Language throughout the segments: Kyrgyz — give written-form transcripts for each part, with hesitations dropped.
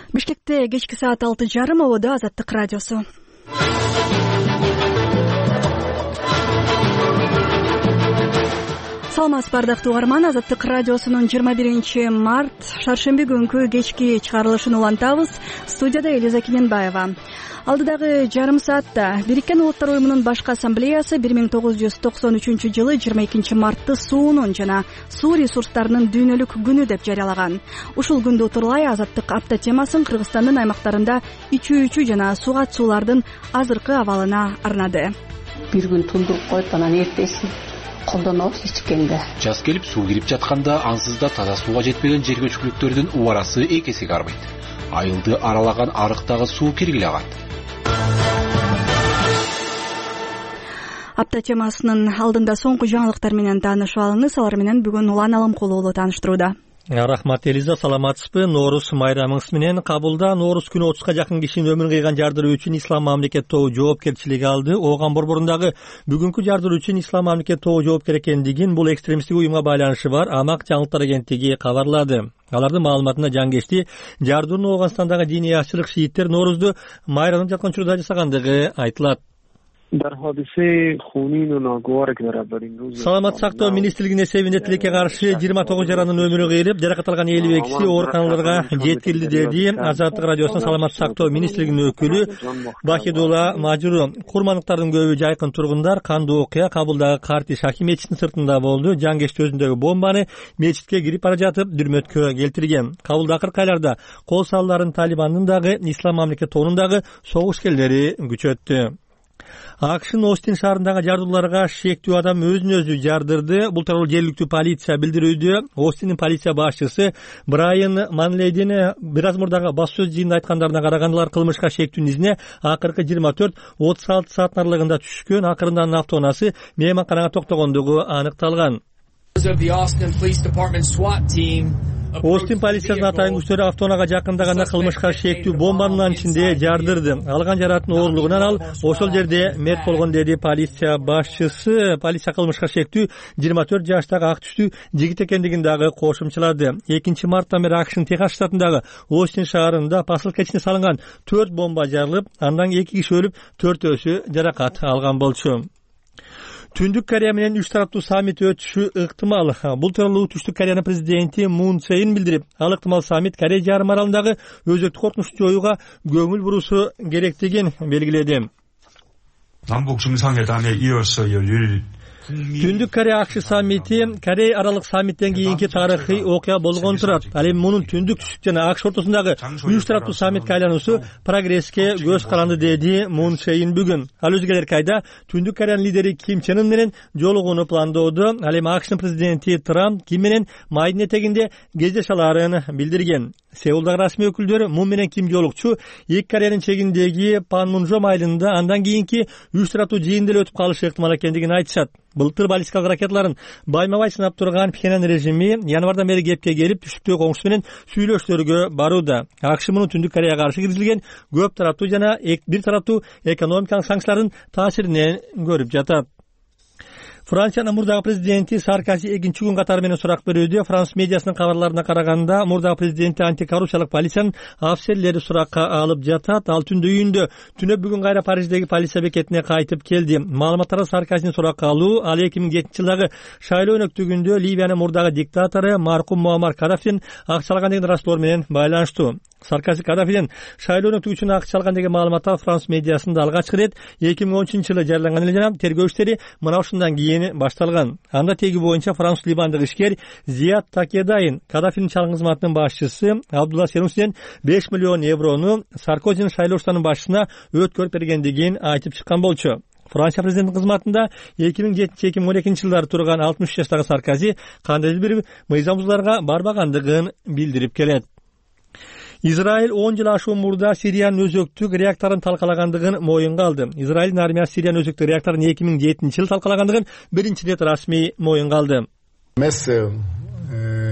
Бишкекте кечки саат 6:30 ободо Азаттык радиосу. Саламатсызбы бардактуу угарман, Азаттык радиосунун 21 март шаршемби күнкү кечки чыгарылышын улантабыз. Студияда Элиза Кененбаева. Алдыдагы жарым саатта Бириккен Улуттар уюмунун башкы ассамблеясы 1993-жылы 22 мартты суунун жана суу ресурстарынын дүйнөлүк күнү деп жарыялаган. Ушул күндү утурлай Азаттык апта темасын Кыргызстандын аймактарында ичүү жана суугат суулардын азыркы абалына арнады. Бир күн тундуруп коюп анан эртеси колдонобуз ичкенде. Жаз келип суу кирип жатканда ансыз да таза сууга жетпеген жер көчкүлүктөрдүн убарасы эки эсеге арбайт. Айылды аралаган арыктагы суу киргиле агат. Апта темасынын алдында соңку жаңылыктар менен таанышып алыңыз. Алар менен бүгүн Улан Алымкулуу тааныштырууда. Рахмат Элиза, саламатсызбы? Нооруз майрамыңыз менен кабылда Нооруз күнү 30га жакын кишинин өмүрүн кыйган жардыруу үчүн Ислам мамлекет тобу жоопкерчилиги алды. Ооган борборундагы бүгүнкү жардыруу үчүн Ислам мамлекет тобу жоопкер экендигин бул экстремисттик уюмга байланышы бар Амак жаңылыктар агенттиги кабарлады. Алардын маалыматына жангешти жардырууну Ооганстандагы диний ашчылык шииттер Ноорузду майрамдын жаткан учурда жасагандыгы айтылат. Саламат сактоо министрлигинин эсебинде тилекке каршы 29 жаранын өмүрү кыйылып, жаракат алган 52 киши ооруканаларга жеткирилди деди Азаттык радиосунун Саламат сактоо министрлигинин өкүлү Бахидулла Мажуру. Курмандыктардын көбү жайкын тургундар. Кандуу окуя Кабулдагы Карти Шахи мечитинин сыртында болду. Жаңгешти өзүндөгү бомбаны мечитке кирип бара жатып дүрмөткө келтирген. Кабулда акыркы айларда кол салууларын Талибандын дагы Ислам мамлекет тобунун дагы согушкерлери күчөттү. АКШнын Остин шаарындагы жардууларга шектүү адам өзүн өзү жардырды. Бул тууралуу жергиликтүү полиция билдирүүдө. Остиндин полиция башчысы Брайан Манлейдин бир аз мурдагы бас сөз жыйынында айткандарына караганда алар кылмышка шектүүнүн изине акыркы 24-36 сааттын аралыгында түшкөн. Акырында анын автоунаасы мейманканага токтогондугу аныкталган. Остин полициянын атайын күчтөрү автоунаага жакындаганда кылмышка шектүү бомбанын ичинде жардырды. Алган жарааттын оорлугунан ал ошол жерде мерт болгон деди полиция башчысы. Полиция кылмышка шектүү 24 жаштагы ак түстүү жигит экендигин дагы кошумчалады. 2 марттан бери АКШнын Техас штатындагы Остин шаарында посылка ичине салынган 4 бомба жарылып, андан 2 киши өлүп, 4-өсү жаракат алган болчу. Түндүк Корея менен 3 тараптуу саммит өтүшү ыктымал. Бул тууралуу Түштүк Кореянын президенти Мун Чже Ин билдирип, ал ыктымал саммит Корея жарым аралындагы өзөктү коркунучту жоюуга көңүл бурусу керектигин белгиледи. 남북 정상회담에 이어서 열릴 Түндүк Корея АКШ саммити Корея аралык саммиттен кийинки тарыхый окуя болгон турат. Ал эми мунун Түндүк Түштүк жана АКШ ортосундагы 3 тараптуу саммитке айлануусу прогресске көз каранды деди Мун Чже Ин бүгүн. Ал өзгелерки айда Түндүк Кореянын лидери Ким Чен Ын менен жолугууну пландоодо. Ал эми АКШнын президенти Трамп Ким менен майдын этегинде кездеше аларын билдирген. Сеулдагы расмий өкүлдөрү Мун менен Ким жолукчу эки Кореянын чегиндеги Панмунжом айылында андан кийинки 3 тараптуу жыйын деле өтүп калышы ыктымал экендигин айтышат. Былтыр баллистикалык ракеталарын байма-бай сынап турган Пхеньян режими январдан бери кепке келип, түштүктөгү коңшусу менен сүйлөшүүлөргө барууда. АКШ муну Түндүк Кореяга каршы киргизилген көп тараптуу жана бир тараптуу экономикалык санкциялардын таасиринен көрүп жатат. Франциянын мурдагы президенти Саркози экинчи күн катары менен сурак берүүдө. Франс медиасынын кабарларына караганда, мурдагы президенти антикоррупциялык полициянын офицерлери суракка алып жатат. Ал түндө үйүндө, түнө бүгүн кайра Париждеги полиция бекетине кайтып келди. Маалыматтарда Саркозини суракка алуу ал 2007-жылдагы шайлоо өнөктүгүндө Ливиянын мурдагы диктатору маркум Муаммар Кадафиден акча алган деген раслоор менен байланыштуу. Саркози Кадафиден шайлоо өнөктүгү үчүн акча алган деген маалыматтар Франс медиасында алгачкы рет 2013-жылы жарыяланган эле жана тергөө иштери мына ушундан кийин башталган. Анда теги боюнча француз либандык ишкер Зият Такедайын Кадафинин чалгын кызматынын башчысы Абдулла Серунсиден 5 миллион еврону Саркозинин шайлоо штабынын башчысына өткөрүп бергендигин айтып чыккан болчу. Франция президентинин кызматында 2007-2012 жылдары турган 63 жаштагы Саркози кандайдыр бир мыйзам бузууларга барбагандыгын билдирип келет. Израиль 10 жыл ашуун мурда Сириянын өзөктүк реакторун талкалагандыгын моюнга алды. Израилдин армиясы Сириянын өзөктүк реакторун 2007-жылы талкалагандыгын биринчи рет расмий моюнга алды.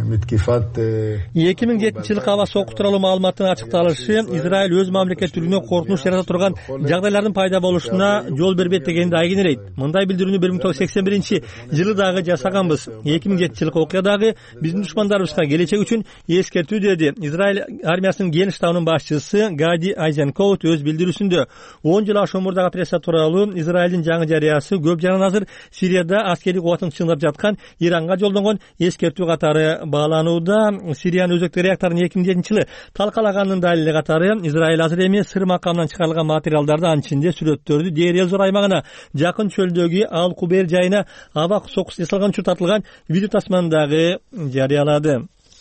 2007-жылы аба сокку тууралуу маалыматтын ачыкталышы Израиль өз мамлекеттүүлүгүнө коркунуч жарата турган жагдайлардын пайда болушуна жол бербейт дегенди айгинелейт. Мындай билдирүүнү 1981-жылы дагы жасаганбыз. 2007-жылкы окуя дагы биздин душмандарыбызга келечек үчүн эскертүү, деди Израиль армиясынын Ген штабынын башчысы Гади Айзенкоут өз билдирүүсүндө. 10 жыл ашуун мурдагы операция тууралуу Израилдин жаңы жарыясы көп жаран азыр Сирияда аскерий кубатын чыңдап жаткан Иранга жолдонгон эскертүү катары бааланууда. Сириянын өзөктүк реакторун 2007-жылы талкалагандын далили катары Израиль азыр эми сыр макамынан чыгарылган материалдарды, анын ичинде сүрөттөрдү Дейр Элзор аймагына жакын чөлдөгү Ал Кубейр жайына аба соккусу жасалган үчүн тартылган видео тасманы дагы жарыялады.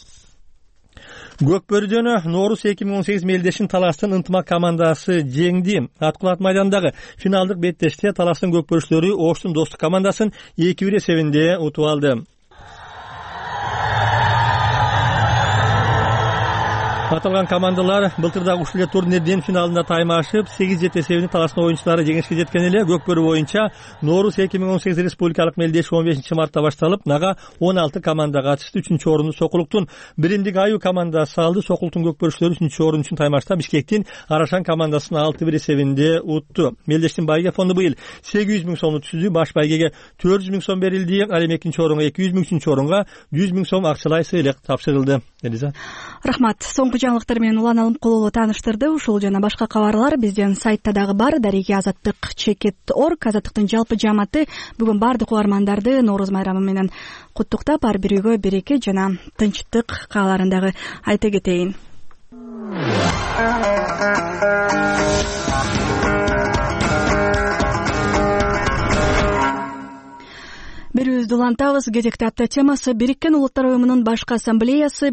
Көкбөрүдөн Норус 2018 мелдешин Таластын ынтымак командасы жеңди. Аткулат майданындагы финалдык беттеште Таластын көкбөрүчүлөрү Оштун достук командасын 2-1 эсебинде утуп алды. Аталган командалар былтырдагы ушул эле турнирдин финалында таймашып 8-7 эсебинде Таластын оюнчулары жеңишке жеткен эле. Көкбөрү боюнча Норус 2018 республикалык мелдеш 15 мартта башталып, нага 16 команда катышты. 3-орунду Сокулуктун Биримдик Аю командасы алды. Сокулуктун көкбөрүчүлөрү 3-орун үчүн таймашта Бишкектин Арашан командасын 6-1 эсебинде утту. Мелдештин байге фонду быйыл 800 000 сомду түзү, баш байгеге 400 000 сом берилди. Ал эми экинчи орунга 200 000, үчүнчү орунга 100 000 сом акчалай сыйлык тапшырылды. Элиза. Рахмат. Соңку жаңылыктар менен Улан Алымкулуулу тааныштырды. Ушул жана башка кабарлар биздин сайтта дагы бар. Дареги Азаттык Чекет.org. Азаттыктын жалпы жааматы бүгүн бардык угармандарды Нооруз майрамы менен куттуктап, ар бирөөгө береке жана тынчтык кааларын дагы айта кетейин. Берүүбүздү улантабыз. Кезекте апта темасы Бириккен Улуттар Уюмунун башкы ассамблеясы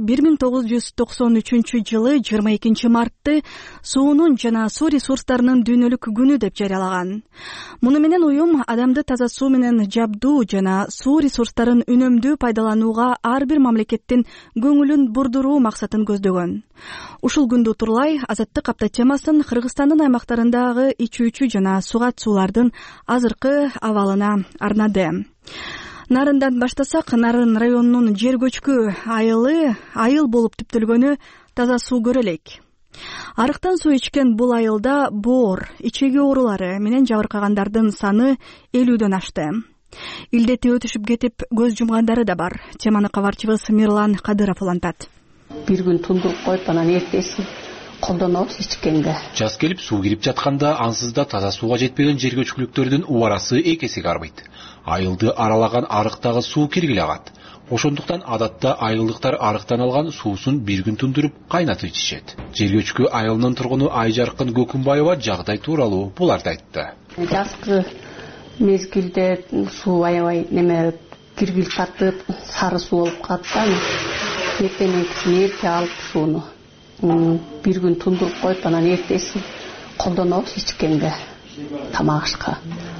1993-жылы 22 мартты суунун жана суу ресурстарынын дүйнөлүк күнү деп жарыялаган. Муну менен уюм адамды таза суу менен жабдуу жана суу ресурстарын үнөмдүү пайдаланууга ар бир мамлекеттин көңүлүн бурдуруу максатын көздөгөн. Ушул күндү утурлай Азаттык апта темасын Кыргызстандын аймактарындагы ичүүчү жана сугат суулардын азыркы абалына арнады. Нарындан баштасак, Нарын районунун жер көчкү айыл болуп түптөлгөнү таза суу көрө элек. Арыктан суу ичкен бул айылда боор, ичеги оорулары менен жабыркагандардын саны 50дөн ашты. Илдети өтүшүп кетип көз жумгандары да бар. Теманы кабарчыбыз Мирлан Кадыров улантат. Бир күн тундуруп коюп, анан эртесин колдонобуз ичкенге. Жаз келип суу кирип жатканда ансызда таза сууга жетпеген жер көчкүлүктөрдүн убарасы эки эсеге арбайт. Айылды аралаган арыктагы суу киргиле агат. Ошондуктан адатта айылдыктар арыктан алган суусун бир күн тундуруп кайнатып ичишет. Жер көчкү айылынын тургуну Айжаркын Көкүмбаева жагдай тууралуу буларды айтты. Жазкы мезгилде суу аябай киргилип катып, сары суу болуп калат. Эртеңкисин эрте алып сууну бир күн тундуруп коюп, анан эртесин колдонобуз ичкенге, тамак ашка.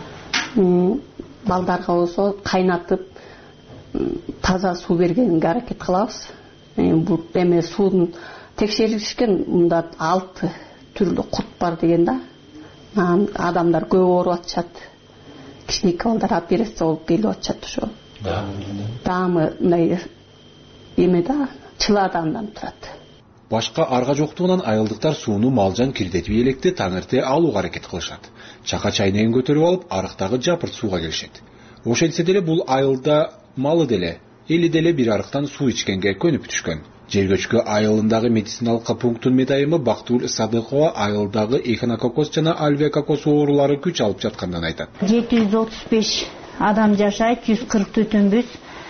Балдарга болсо кайнатып таза суу бергенге аракет кылабыз. Бул суунун текшеришкен, мында 6 түрлүү кут бар деген да. Адамдар көп ооруп атышат. Кичинекей балдар операция болуп келип атышат ошо. Даамы мындай да чыладандан турат. Башка арга жоктугунан айылдыктар сууну малжан кирдетип электи таң эрте алууга аракет кылышат. Чака чайнегин көтөрүп алып, арыктагы жапырт сууга келишет. Ошентсе деле бул айылда малы деле, эли деле бир арыктан суу ичкенге көнүп түшкөн. Жер көчкү айылындагы медициналык пункттун медайымы Бактуул Садыкова айылдагы эхинококоз жана альвеококоз оорулары күч алып жаткандан айтат. 735 адам жашайт, 140 түтүнбүз.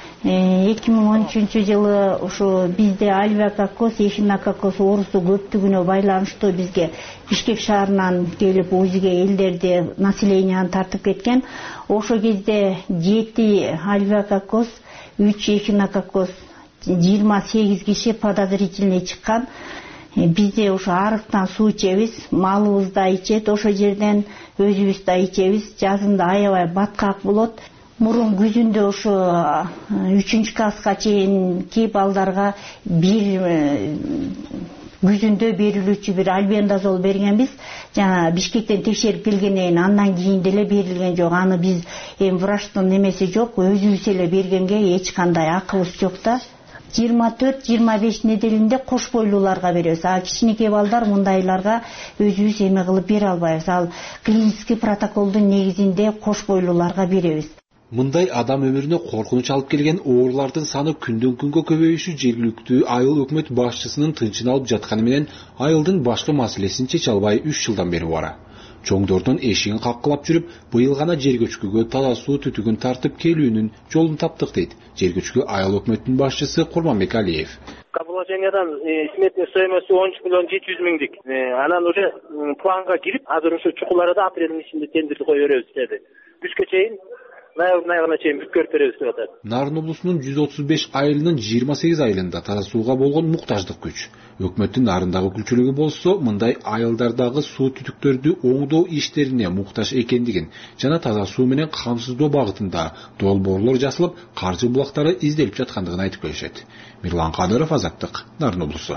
2013-жылы ушу бизде альвеококоз, эхинококоз оорусу көптүгүнө байланыштуу бизге Бишкек шаарынан келип УЗИге элдерди, населенияны тартып кеткен. Ошо кезде 7 альвеококоз, 3 эхинококоз, 28 киши подозрительный чыккан. Бизде ошо арыктан суу ичебиз, малыбыз да ичет, ошо жерден өзүбүз да ичебиз. Жазында аябай баткак болот. Мурун күзүндө ошо 3-класска чейинки балдарга бир күзүндө берилүүчү бир альбендазол бергенбиз. Жана Бишкектен текшерип келгенден андан кийин деле берилген жок. Аны биз врачтын немеси жок, өзүбүз эле бергенге эч кандай акыбыз жок да. 24-25 неделинде кош бойлууларга беребиз. Кичинекей балдар мындайларга өзүбүз эме кылып бере албайбыз. Ал клинический протоколдун негизинде кош бойлууларга беребиз. Мындай адам өмүрүнө коркунуч алып келген оорулардын саны күндөн күнгө көбөйүшү жергиликтүү айыл өкмөт башчысынын тынчын алып жатканы менен айылдын башкы маселесин чече албай 3 жылдан бери бара. Чоңдордун эшигин каккылап жүрүп, быйыл гана жер көчкүгө таза суу түтүгүн тартып келүүнүн жолун таптык дейт жергиликтүү айыл өкмөтүнүн башчысы Курманбек Алиев. Каположениядан сметный стоимости 13 миллион 700 миңдик. Анан уже планга кирип, азыр ушу чукуларда апрелдин ичинде тендерди кое беребиз деди. Күзгө чейин ноябрдын айына чейин бүткөрүп беребиз деп атат. Нарын облусунун 135 айылынын 28 айылында таза сууга болгон муктаждык күч. Өкмөттүн нарындагы күлчүлүгү болсо, мындай айылдардагы суу түтүктөрдү оңдоо иштерине муктаж экендигин жана таза суу менен камсыздоо багытында долбоорлор жасалып, каржы булактары изделип жаткандыгын айтып келишет. Мирлан Кадыров, Азаттык, Нарын облусу.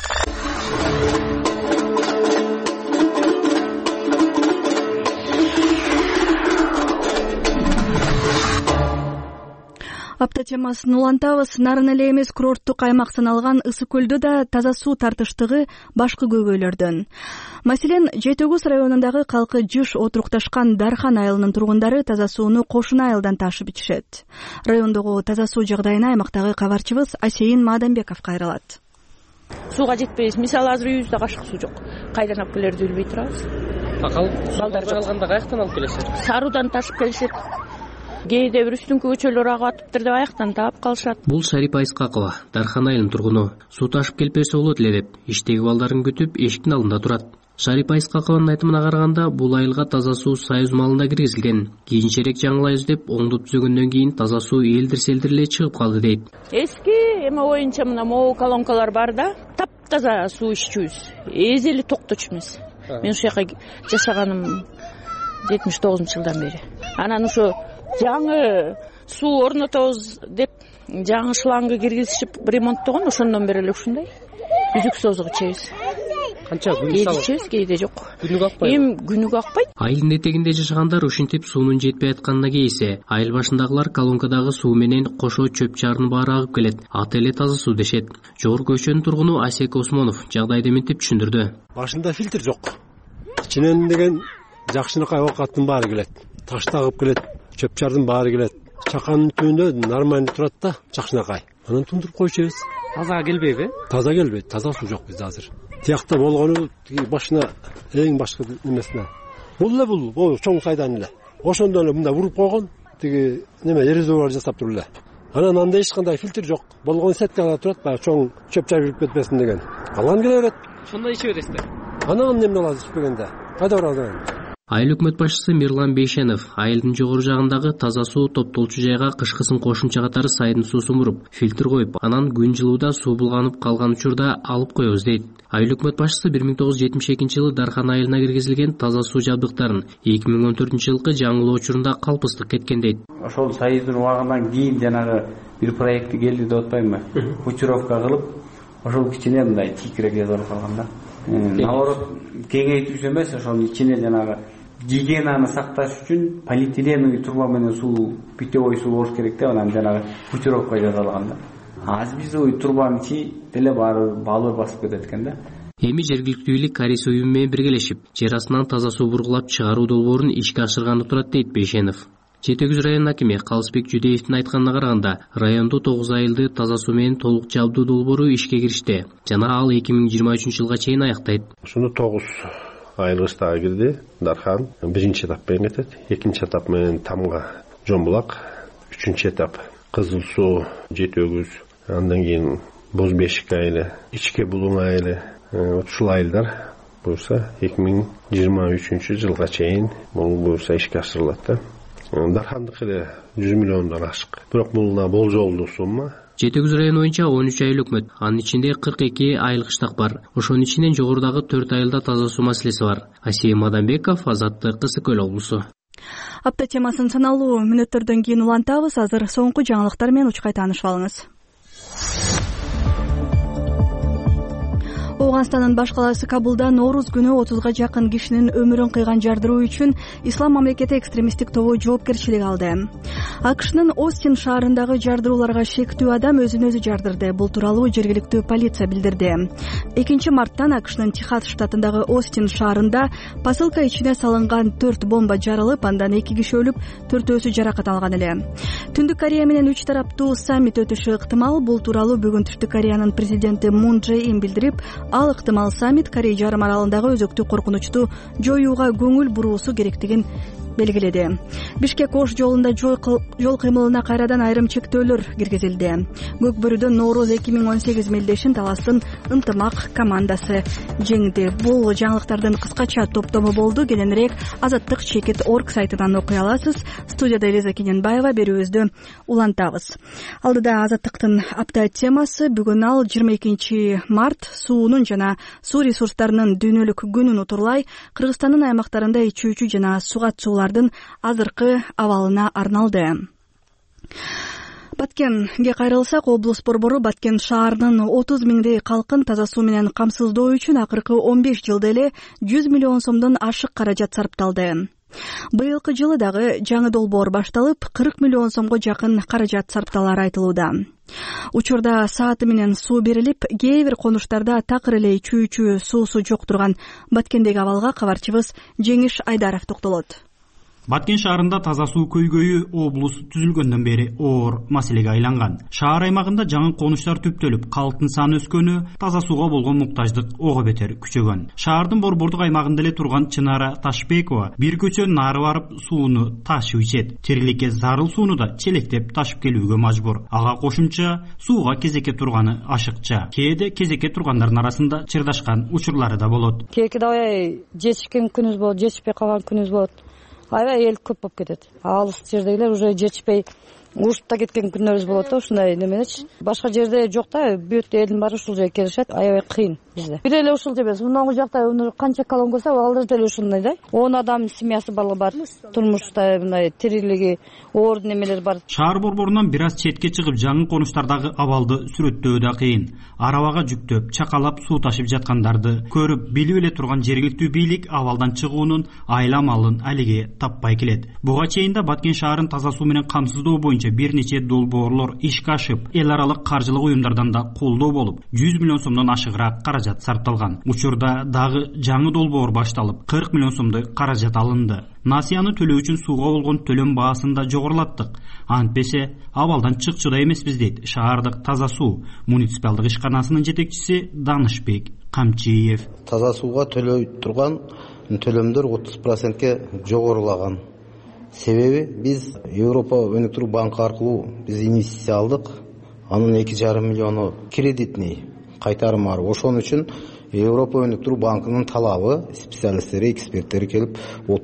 Апта темасын улантабыз. Нарын эле эмес, курорттук аймак саналган Ысык көлдө да таза суу тартыштыгы башкы көйгөйлөрдөн. Маселен, Жети Өгүз районундагы калкы жыш отурукташкан Дархан айылынын тургундары таза сууну кошуна айылдан ташып ичишет. Райондогу таза суу жагдайына аймактагы кабарчыбыз Асейин Мадамбеков кайрылат. Сууга жетпейбиз. Мисалы азыр үйүбүздө кашык суу жок. Кайдан алып келерди билбей турабыз. Балдар алганда каяктан алып келесиз? Саруудан ташып келишет. Кээде бир үстүңкү көчөлөр агып атыптыр деп аяктан таап калышат. Бул Шарипа Айскакова, Дархан айылынын тургуну. Суу ташып келип берсе болот эле деп, иштеги балдарын күтүп, эшиктин алдында турат. Шарипа Айскакованын айтымына караганда, бул айылга таза суу Союз малында киргизилген. Кийинчерээк жаңылайбыз деп, оңдоп түзөгөндөн кийин таза суу элдир-селдир эле чыгып калды дейт. Эски эме боюнча мына могу колонкалар бар да, таптаза суу иччүбүз. Эзели токточумуз. Мен ушул жака жашаганым 79-жылдан бери. Анан ошо жаңы суу орнотобуз деп жаңы шлангы киргизишип ремонттогон, ошондон бери эле ушундай үзүк созук ичебиз. Канча күн салып? Ичебиз, кээде жок. Күнүгө акпайбы? Күнүгө акпайт. Айылдын этегинде жашагандар ушинтип суунун жетпей атканына кейсе, айыл башындагылар колонкадагы суу менен кошо чөп чарын баары агып келет. Аты эле таза суу дешет. Жогорку көчөнүн тургуну Асек Осмонов жагдайды мынтип түшүндүрдү. Башында фильтр жок. Ичинен деген жакшынакай оокаттын баары келет. Ташты агып келет. Чөп чардын баары келет. Чаканын түбүндө нормально турат да, жакшынакай. Анан тундуруп коючубуз. Таза келбейби? Таза келбейт. Таза суу жок бизде азыр. Тиякта болгону башына эң башкы немесине. Бул чоң сайдан эле. Ошондон эле мында уруп койгон, тиги неме резервуар жасап туруп эле. Анан анда эч кандай фильтр жок. Болгон сеткалар турат, баягы чоң чөп чар кирип кетпесин деген. Алган келе берет. Ошондо иче бересиздер. Анан эмне кылабыз ичпегенде? Кайда барабыз? Айыл өкмөт башчысы Мирлан Бейшенов айылдын жогору жагындагы таза суу топтолчу жайга кышкысын кошумча катары сайдын суусун буруп, фильтр коюп, анан күн жылууда суу булганып калган учурда алып коебуз дейт. Айыл өкмөт башчысы 1972-жылы Дархан айылына киргизилген таза суу жабдыктарын 2014-жылкы жаңылоо учурунда калпыстык кеткен дейт. Ошол союздун убагынан кийин жанагы бир проекти келди деп атпаймынбы? Кучуровка кылып, ошол кичине мындай тикирек жазылып калган да. Наоборот, кеңейтүүсү эмес, ошонун ичине жанагы гигиенаны сакташ үчүн полиэтиленовый труба менен суу, питьевой суу болуш керек деп анан жанагы кучуровка жасалган да. Азыр биз трубанын ичи деле баары балыр басып кетет экен да. Эми жергиликтүү бийлик Карис уюму менен биргелешип, жер астынан таза суу бургулап чыгаруу долбоорун ишке ашырганы турат дейт Бейшенов. Жети Өгүз районунун акими Калысбек Жудеевдин айтканына караганда, райондо 9 айылды таза суу менен толук жабдуу долбоору ишке киришти. Жана ал 2023-жылга чейин аяктайт. Ушуну 9 айыл кыштагы кирди. Дархан биринчи этап менен кетет. Экинчи этап менен Тамга, Жомбулак, үчүнчү этап Кызыл суу, Жети Өгүз, андан кийин Боз Бешик айылы, Ичке Булуң айылы, ушул айылдар буюрса 2023-жылга чейин бул буюрса ишке ашырылат да. Дархандыкы эле 100 миллиондон ашык. Бирок бул болжолдуу сумма. Жети Өгүз району боюнча 13 айыл өкмөт, анын ичинде 42 айыл кыштак бар. Ошонун ичинен жогорудагы 4 айылда таза суу маселеси бар. Асейин Мадамбеков, Азаттык, Ысык көл облусу. Апта темасын саналуу мүнөттөрдөн кийин улантабыз. Азыр соңку жаңылыктар менен учкай таанышып алыңыз. Ооганстандын баш каласы Кабулда Нооруз күнү 30га жакын кишинин өмүрүн кыйган жардыруу үчүн Ислам мамлекети экстремисттик тобу жоопкерчилик алды. АКШнын Остин шаарындагы жардырууларга шектүү адам өзүн өзү жардырды. Бул тууралуу жергиликтүү полиция билдирди. 2 марттан АКШнын Техас штатындагы Остин шаарында посылка ичине салынган 4 бомба жарылып, андан 2 киши өлүп, 4-өсү жаракат алган эле. Түндүк Корея менен 3 тараптуу саммит өтүшү ыктымал. Бул тууралуу бүгүн Түштүк Кореянын президенти Мун Чже Ин билдирип, ал ыктымал саммит Корей жарым аралындагы өзөктү коркунучту жоюуга көңүл буруусу керектигин белгиледи. Бишкек Ош жолунда жол кыймылына кайрадан айрым чектөөлөр киргизилди. Көкбөрүдөн Нооруз 2018 мелдешин таластын ынтымак командасы жеңди. Бул жаңылыктардын кыскача топтому болду. Кененирээк Азаттык чекит орг сайтынан окуй аласыз. Студияда Элиза Кененбаева, берүүбүздү улантабыз. Алдыда Азаттыктын апта темасы. Бүгүн ал 22 март суунун жана суу ресурстарынын дүйнөлүк күнүн утурлай Кыргызстандын аймактарында ичүүчү жана сугат суулардын азыркы абалына арналды. Баткенге кайрылсак, облус борбору Баткен шаарынын 30 миңдей калкын таза суу менен камсыздоо үчүн акыркы 15 жылда эле 100 миллион сомдон ашык каражат сарпталды. Быйылкы жылы дагы жаңы долбоор башталып, 40 миллион сомго жакын каражат сарпталары айтылууда. Учурда сааты менен суу берилип, кээ бир конуштарда такыр эле ичүүчү суусу жок турган Баткендеги абалга кабарчыбыз Жеңиш Айдаров токтолот. Баткен шаарында таза суу көйгөйү облус түзүлгөндөн бери оор маселеге айланган. Шаар аймагында жаңы конуштар түптөлүп, калктын саны өскөнү, таза сууга болгон муктаждык ого бетер күчөгөн. Шаардын борбордук аймагында эле турган Чынара Ташбекова бир көчө нары барып сууну ташып ичет. Тириликке зарыл сууну да челектеп ташып келүүгө мажбур. Ага кошумча сууга кезекке турганы ашыкча. Кээде кезекке тургандардын арасында чырдашкан учурлары да болот. Кээде аябай жетишкен күнүбүз болот, жетишпей калган күнүбүз болот. Аябай эл көп болуп кетет. Алыс жердегилер уже жетишпей урушуп да кеткен күнүбүз болот да, ушундай неменечи. Башка жерде жок да, бүт элдин баары ушул жерге келишет. Аябай кыйын бизде. Бир эле ушул жербез. Мынау жакта канча колон көрсө, алар деле ушундай да. 10 адам семьясы бар. Турмушта мындай тирилиги оор немелер бар. Шаар борборунан бир аз четке чыгып, жаңы конуштардагы абалды сүрөттөө да кыйын. Арабага жүктөп, чакалап суу ташып жаткандарды көрүп, билип эле турган жергиликтүү бийлик абалдан чыгуунун айламалын алиге таппай келет. Буга чейин да Баткен шаарын таза суу менен камсыздоо боюнча бир нече долбоорлор ишке ашып, эл аралык каржылык уюмдардан да колдоо болуп, 100 миллион сомдон ашыгыраак каражат сарпталган. Учурда дагы жаңы долбоор башталып, 40 миллион сомдой каражат алынды. Насыяны төлөө үчүн сууга болгон төлөм баасын да жогорулаттык. Антпесе абалдан чыкчуда эмеспиз дейт шаардык таза суу муниципалдык ишканасынын жетекчиси Данышбек Камчиев. Таза сууга төлөй турган төлөмдөр 30%ке жогорулаган. Себеби биз Европа өнүктүрүү банкы аркылуу биз инвестиция алдык. Анын 2,5 миллиону кредитный кайтарым бар. Ошон үчүн Европа өнүктүрүү банкынын талабы, специалисттери, эксперттери келип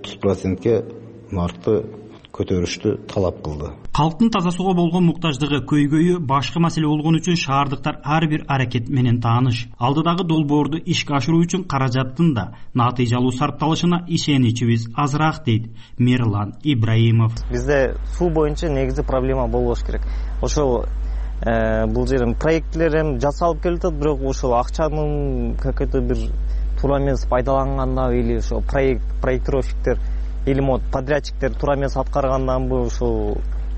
30%ке наркты көтөрүштү талап кылды. Калктын таза сууга болгон муктаждыгы көйгөйү башка маселе болгон үчүн шаардыктар ар бир аракет менен тааныш. Алдыдагы долбоорду ишке ашыруу үчүн каражаттын да натыйжалуу сарпталышына ишеничибиз азыраак дейт Мирлан Ибраимов. Бизде суу боюнча негизи проблема болбош керек. Ошол бул жерден проектлер эми жасалып келатат, бирок ошол акчанын какой-то бир туура эмес пайдалангандан или ошо проектировщиктер или подрядчиктер туура эмес аткарганданбы, ошол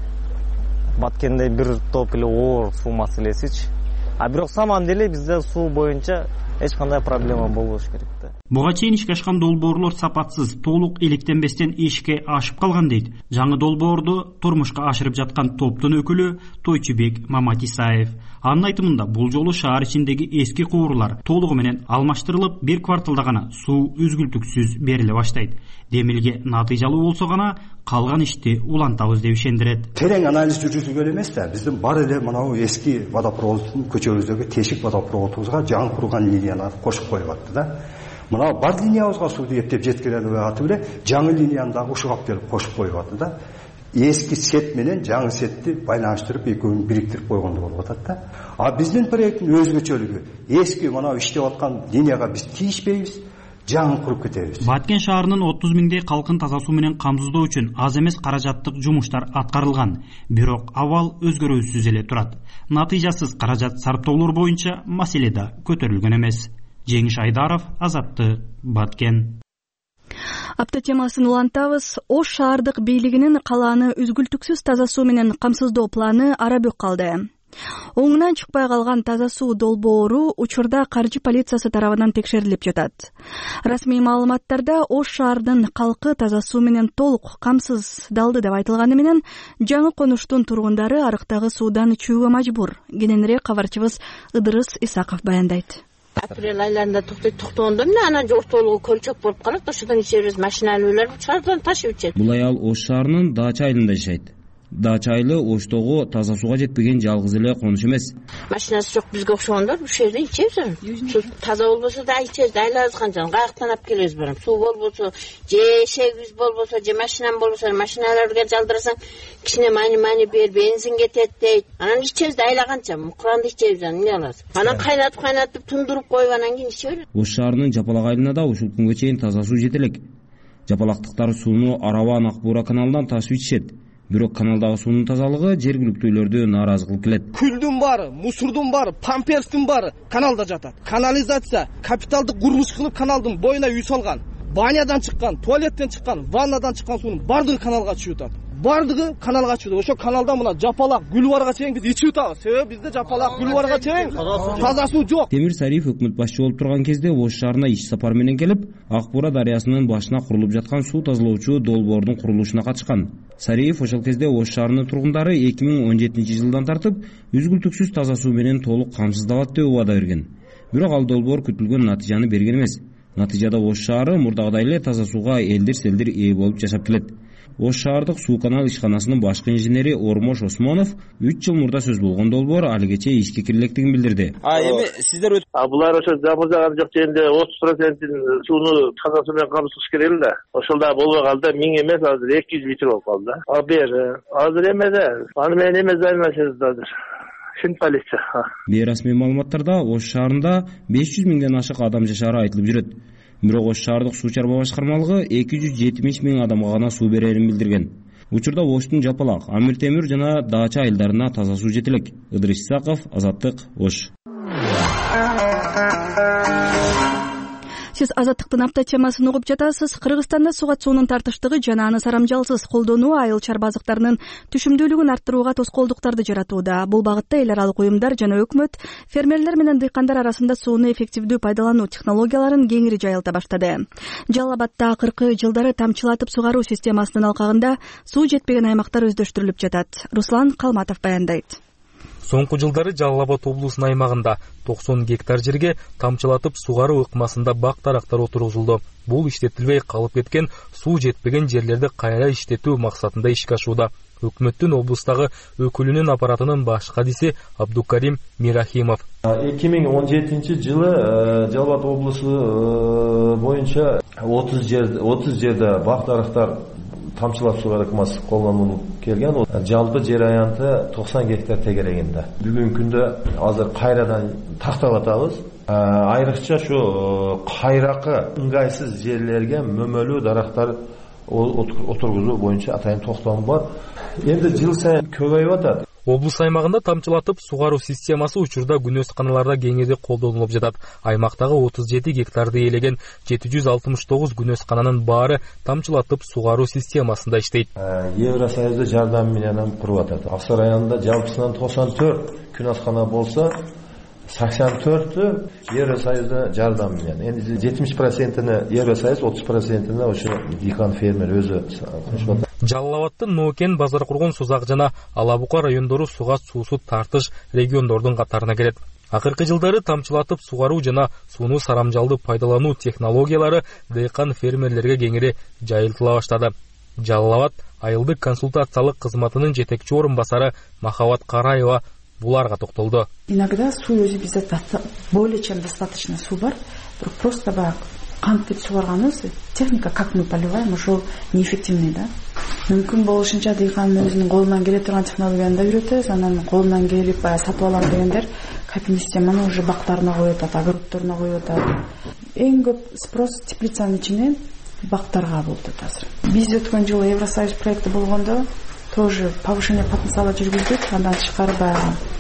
Баткенде бир топ эле оор суу маселесичи. А бирок саман деле бизде суу боюнча эч кандай проблема болбош керек да. Буга чейин ишке ашкан долбоорлор сапатсыз, толук иликтенбестен ишке ашып калган дейт. Жаңы долбоорду турмушка ашырып жаткан топтун өкүлү Тойчубек Маматисаев. Анын айтымында бул жолу шаар ичиндеги эски куурлар толугу менен алмаштырылып, бир кварталда гана суу үзгүлтүксүз бериле баштайт. Демилге натыйжалуу болсо гана калган ишти улантабыз деп ишендирет. Терең анализ жүргүзүлгөн эмес да, биздин бар эле мынау эски водопроводдун көчөбүздөгү тешик водопроводубузга жаңы курган линияларды кошуп коюп атты да. Мынау бар линиябызга сууду эптеп жеткире атып эле жаңы линияны дагы ушуга берип кошуп коюп атты да. Эски сет менен жаңы сетти байланыштырып экөөнү бириктирип койгондой болуп атат да. А биздин проекттин өзгөчөлүгү эски мынау иштеп аткан линияга биз тийишпейбиз, жаңы куруп кетебиз. Баткен шаарынын 30 миңдей калкын таза суу менен камсыздоо үчүн аз эмес каражаттык жумуштар аткарылган, бирок абал өзгөрүүсүз эле турат. Натыйжасыз каражат сарптоолор боюнча маселе да көтөрүлгөн эмес. Жеңиш Айдаров, Азаттык, Баткен. Апта темасын улантабыз. Ош шаардык бийлигинин калааны үзгүлтүксүз таза суу менен камсыздоо планы арабөк калды. Оңунан чыкпай калган таза суу долбоору учурда каржы полициясы тарабынан текшерилип жатат. Расмий маалыматтарда Ош шаардын калкы таза суу менен толук камсыздалды деп айтылганы менен жаңы конуштун тургундары арыктагы суудан ичүүгө мажбур. Кененирээк кабарчыбыз Ыдырыс Исаков баяндайт. Апрель айларында токтогондо мына анан ортолугу көлчөк болуп калат. Ошодон ичебиз машиналуулар шаардан ташып ичет. Бул аял Ош шаарынын Дача айылында жашайт. Дача айылы Оштогу таза сууга жетпеген жалгыз эле конуш эмес. Машинасы жок бизге окшогондор ушул жерде ичебиз. Таза болбосо да ичебиз, айлабыз канча, каяктан алып келебиз барам. Суу болбосо, же эшегибиз болбосо, же машинам болбосо, машиналарга жалдырасаң кичине мани бер, бензин кетет дейт. Анан ичебиз, айла канча, куранды ичебиз, эмне алабыз. Анан кайнатып тундуруп коюп анан кийин ичебиз. Ош шаарынын Жапалак айылына да ушул күнгө чейин таза суу жете элек. Жапалактыктар сууну Арабан Акбура каналынан ташып ичишет. Бирок каналдагы суунун тазалыгы жергиликтүүлөрдү нааразы кылып келет. Күлдүн баары, мусордун баары, памперстин баары каналда жатат. Канализация капиталдык курулуш кылып каналдын боюна үй салган. Банядан чыккан, туалеттен чыккан, ваннадан чыккан суунун бардыгы каналга чыгып атат. Бардыгы каналга чыгып. Ошо каналда мына Жапалак, Гүлбарга чейин биз ичип атабыз. Себеби бизде Жапалак, Гүлбарга чейин таза суу жок. Темир Сариев өкмөт башчы болуп турган кезде Ош шаарына иш сапар менен келип, Акбура дарыясынын башына курулуп жаткан суу тазалоочу долбоордун курулушуна катышкан. Сариев ошол кезде Ош шаарынын тургундары 2017-жылдан тартып үзгүлтүксүз таза суу менен толук камсыздалат деп убада берген. Бирок ал долбоор күтүлгөн натыйжаны берген эмес. Натыйжада Ош шаары мурдагыдай эле таза сууга элдир-селдир ээ болуп жашап келет. Ош шаардык суу канал ишканасынын башкы инженери Ормош Осмонов 3 жыл мурда сөз болгон долбоор алигече ишке кирилектигин билдирди. Эми сиздер булар ошо жабылган жок жерде 30% сууну таза суу менен камсыздаш керек эле да. Ошол да болбой калды, 1000 эмес, азыр 200 литр болуп калды да. Азыр эмеде, аны менен эме займашыбыз азыр. Шин полиция. Бейрасмий маалыматтарда Ош шаарында 500 миңден ашык адам жашаары айтылып жүрөт. Бирок Ош шаардык суу чарба башкармалыгы 270 миң адамга гана суу берерин билдирген. Учурда Оштун Жапалак, Амир Темир жана Дача айылдарына таза суу жете элек. Ыдырыс Исаков, Азаттык, Ош. Сиз Азаттыктын апта темасын угуп жатасыз. Кыргызстанда суга суунун тартыштыгы жана аны сарамжалсыз колдонуу айыл чарбазыктарынын түшүмдүүлүгүн арттырууга тоскоолдуктарды жаратууда. Бул багытта эл аралык уюмдар жана өкмөт фермерлер менен дыйкандар арасында сууну эффективдүү пайдалануу технологияларын кеңири жайылта баштады. Жалал Абадда акыркы жылдары тамчылатып сугаруу системасынын алкагында суу жетпеген аймактар өздөштүрүлүп жатат. Руслан Калматов баяндайт. Соңку жылдары Жалал Абад облусунун аймагында 90 гектар жерге тамчылатып сугаруу ыкмасында бак-дарактар отургузулду. Бул иштетилбей калып кеткен суу жетпеген жерлерди кайра иштетүү максатында ишке ашууда. Өкмөттүн облустагы өкүлүнүн аппаратынын баш кадиси Абдукарим Мирахимов. 2017-жылы Жалал Абад облусу боюнча 30 жерде бак-дарактар тамчылап сугаруу ыкмасы колдонулуп келген. Жалпы жер аянты 90 гектар тегерегинде. Бүгүнкү күндө азыр кайрадан тактап атабыз. Айрыкча шу кайракы ыңгайсыз жерлерге мөмөлүү дарактар отургузуу боюнча атайын токтом бар. Эми жыл сайын көбөйүп атат. Облус аймагында тамчылатып сугаруу системасы учурда күнөсканаларда кеңири колдонулуп жатат. Аймактагы 37 гектарды ээлеген 769 күнөскананын баары тамчылатып сугаруу системасында иштейт. Евросоюздун жардамы менен куруп атат. Аксай районунда жалпысынан 94 күнөскана болсо, 84-ü Евросоюздун жардамы менен. Энди 70%-ны Евросоюз, 30%-ны ошо дыйкан фермер өзү кошуп атат. Жалал Абадтын Ноокен, Базар Кургон, Сузак жана Ала Бука райондору суга суусу тартыш региондордун катарына кирет. Акыркы жылдары тамчылатып сугаруу жана сууну сарамжалдуу пайдалануу технологиялары дыйкан фермерлерге кеңири жайылтыла баштады. Жалал Абад айылдык консультациялык кызматынын жетекчи орун басары Махабат Караева буларга токтолду. Иногда суу өзү бизде более чем достаточно суу бар, просто кантип сугарганыбыз техника, как мы поливаем, ошол неэффективный да. Мүмкүн болушунча дыйкан өзүнүн колунан келе турган технологияны да үйрөтөбүз, анан колунан келип сатып алам дегендер капельный системаны уже бактарына коюп атат, огороддоруна коюп атат. Эң көп спрос теплицанын ичинен бактарга болду азыр. Биз өткөн жылы Евросоюз проекти болгондо тоже повышение потенциала жүргүздүк, андан тышкары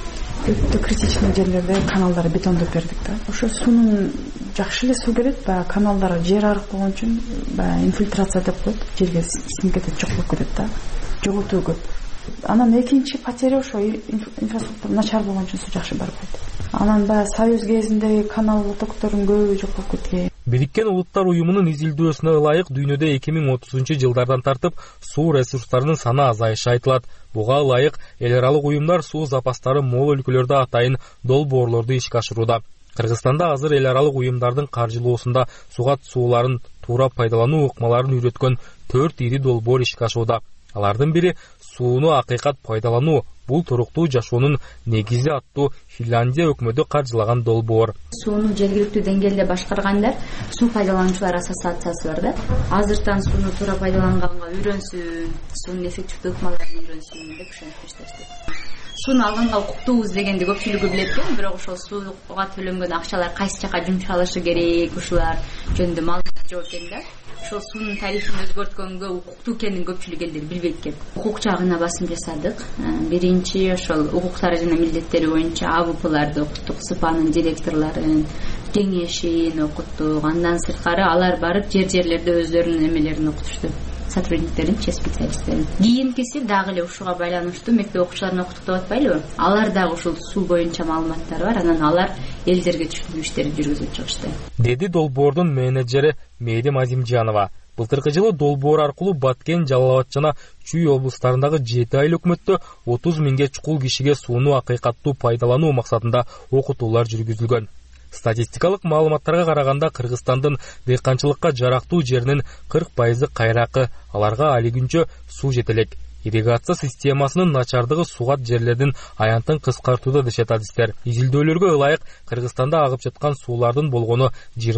өтө критичный жерлерде каналдар бетондоп бердик да. Ошо суунун жакшы эле суу келет, баягы каналдар жер арык болгон үчүн баягы инфильтрация деп коет, жерге сиңип кетет, жок болуп кетет да. Жоготуу көп. Анан экинчи потери ошо инфраструктура начар болгон үчүн суу жакшы барбайт. Анан баягы союз кезиндеги канал лотоктордун көбү жок болуп кеткен. Бириккен Улуттар уюмунун изилдөөсүнө ылайык дүйнөдө 2030-жылдардан тартып суу ресурстарынын саны азайышы айтылат. Буга ылайык эл аралык уюмдар суу запастары мол өлкөлөрдө атайын долбоорлорду ишке ашырууда. Кыргызстанда азыр эл аралык уюмдардын каржылоосунда сугат сууларын туура пайдалануу ыкмаларын үйрөткөн 4 ири долбоор ишке ашууда. Алардын бири сууну акыйкат пайдалануу, бул туруктуу жашоонун негизи аттуу Финляндия өкмөтү каржылаган долбоор. Сууну жергиликтүү деңгээлде башкаргандар суу пайдалануучулар ассоциациясы бар да. Азыртан сууну туура пайдаланганга үйрөнсүн, суунун эффективдүү ыкмаларын үйрөнсүн деп ушинтип иштешти. Сууну алганга укуктуубуз дегенди көпчүлүгү билет экен, бирок ошол сууга төлөнгөн акчалар кайсы жака жумшалышы керек, ушулар жөнүндө маалымат жок экен да. Ошол суунун тарифин өзгөрткөнгө укуктуу экенин көпчүлүк элдер билбейт экен. Укук жагына басым жасадык. Биринчи ошол укуктары жана милдеттери боюнча АВПларды окуттук, СПАнын директорлорун, кеңешин окуттук. Андан сырткары алар барып жерлерде өздөрүнүн эмелерин окутушту. Сотрудниктерин, специалисттерин. Кийинкиси дагы эле ушуга байланыштуу мектеп окуучуларын окуттук деп атпайлыбы? Алар дагы ушул суу боюнча маалыматтары бар, анан алар элдерге түшүндүрүү иштерин жүргүзүп чыгышты. Деди долбоордун менеджери Мээрим Азимжанова. Былтыркы жылы долбоор аркылуу Баткен, Жалал Абад жана Чүй облустарындагы 7 айыл өкмөттө 30 миңге чукул кишиге сууну акыйкаттуу пайдалануу максатында окутуулар жүргүзүлгөн. Статистикалык маалыматтарга караганда Кыргызстандын дыйканчылыкка жарактуу жеринин 40% кайракы, аларга али күнчө суу жетелек. Ирригация системасынын начардыгы сугат жерлердин аянтын кыскартууда дешет адистер. Изилдөөлөргө ылайык Кыргызстанда агып жаткан суулардын болгону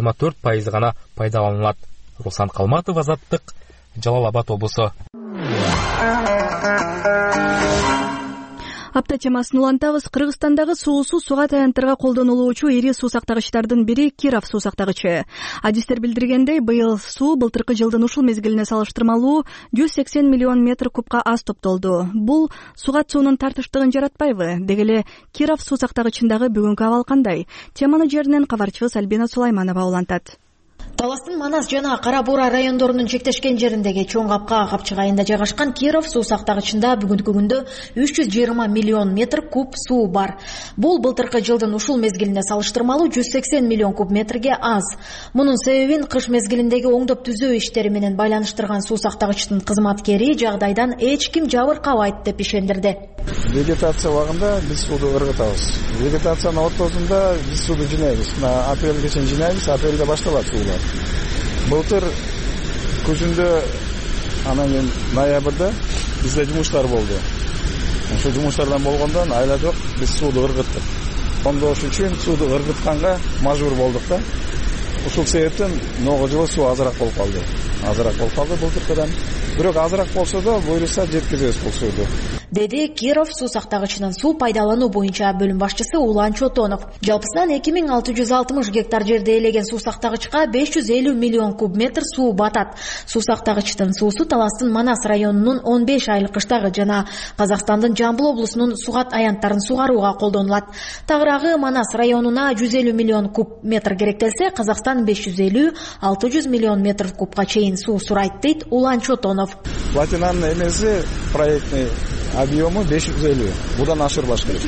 24% гана пайдаланылат. Руслан Калматов, Азаттык, Жалал Абад облусу. Апта темасын улантабыз. Кыргызстандагы суусу сугат аянттарга колдонулуучу ири суу сактагычтардын бири Киров суу сактагычы. Адистер билдиргендей, быйыл суу былтыркы жылдын ушул мезгилине салыштырмалуу 180 миллион метр кубка аз топтолду. Бул сугат суунун тартыштыгын жаратпайбы? Деги эле Киров суу сактагычындагы бүгүнкү абал кандай? Теманы жеринен кабарчыбыз Альбина Сулайманова улантат. Таластын Манас жана Кара Буура райондорунун чектешкен жериндеги Чоң Капка капчыгайында жайгашкан Киров суу сактагычында бүгүнкү күндө 320 миллион метр куб суу бар. Бул былтыркы жылдын ушул мезгилине салыштырмалуу 180 миллион куб метрге аз. Мунун себебин кыш мезгилиндеги оңдоп түзөө иштери менен байланыштырган суу сактагычтын кызматкери жагдайдан эч ким жабыркабайт деп ишендирди. Вегетация убагында биз сууду ыргытабыз. Вегетациянын ортосунда биз сууду жинайбыз. Апрелге чейин жинайбыз, апрелде башталат суулар. Былтыр күзүндө анан кийин ноябрда бизде жумуштар болду. Ошол жумуштардан болгондон айладык биз сууду ыргыттык. Ондош үчүн сууду ыргытканга мажбур болдук да. Ушул себептен могу жылы суу азыраак болуп калды. Азыраак болуп калды былтыркыдан. Бирок азыраак болсо да буюрса жеткизебиз бул сууду. Деди Киров суу сактагычынын суу пайдалануу боюнча бөлүм башчысы Улан Чотонов. Жалпысынан 2660 гектар жерде элеген суу сактагычка 550 миллион куб метр суу батат. Суу сактагычтын суусу Таластын Манас районунун 15 айлык кыштагы жана Казакстандын Жамбыл облусунун сугат аянттарын сугарууга колдонулат. Тагыраагы Манас районуна 150 миллион куб метр керектелсе, Казакстан 550-600 миллион метр кубка чейин суу сурайт дейт Улан Чотонов. Платинанын эмеси проектный объему 550. Будан ашырбаш керек.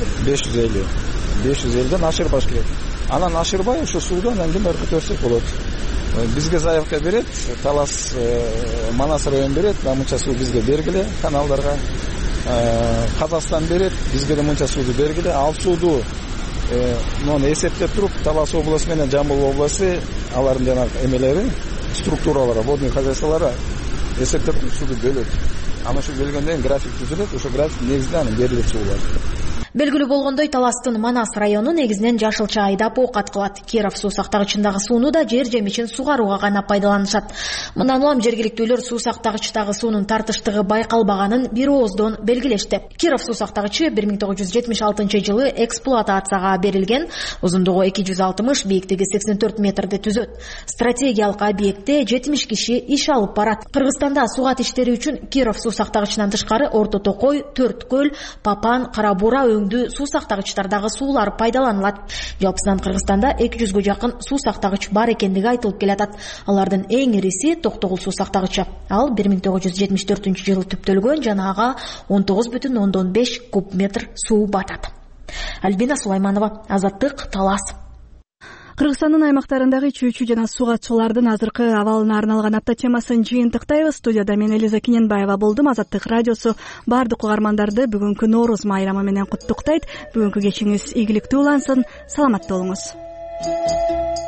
550 ашырбаш керек. Анан ашырбай ошо сууду анан кийин ыргытып болот. Бизге заявка берет, Талас Манас район берет, мынча суу бизге бергиле каналдарга. Казакстан берет, бизге да мынча сууду бергиле. Ал сууду муну эсептеп туруп Талас облусу менен Жамбыл облусу алардын жанагы эмелери, структуралары, водный хозяйстволары эсептеп сууду бөлөт. Аны ошо бөлгөндөн график түзүлөт, ошо график негизинде аны берилет суулар. Белгилүү болгондой, Таластын Манас району негизинен жашылча айдап оокат кылат. Киров суу сактагычындагы сууну да жер жемишин сугарууга гана пайдаланышат. Мындан улам жергиликтүүлөр суу сактагычтагы суунун тартыштыгы байкалбаганын бир ооздон белгилешти. Киров суу сактагычы 1976 жылы эксплуатацияга берилген, узундугу 260, бийиктиги 84 метрди түзөт. Стратегиялык объектте 70 киши иш алып барат. Кыргызстанда сугат иштери үчүн Киров суу сактагычынан тышкары Орто Токой, Төрткөл, Папан, Кара Буура көңдүү суу сактагычтардагы суулар пайдаланылат. Жалпысынан Кыргызстанда 200гө жакын суу сактагыч бар экендиги айтылып келатат. Алардын эң ириси Токтогул суу сактагычы. Ал 1974-жылы түптөлгөн жана ага 19,5 куб метр суу батат. Альбина Сулайманова, Азаттык, Талас. Кыргызстандын аймактарындагы чүүчү жана сууга чыгуулардын азыркы абалына арналган апта темасын жыйынтыктайбыз. Студияда мен Элиза Кененбаева болдум. Азаттык радиосу бардык угармандарды бүгүнкү Нооруз майрамы менен куттуктайт. Бүгүнкү кечиңиз ийгиликтүү улансын. Саламатта болуңуз.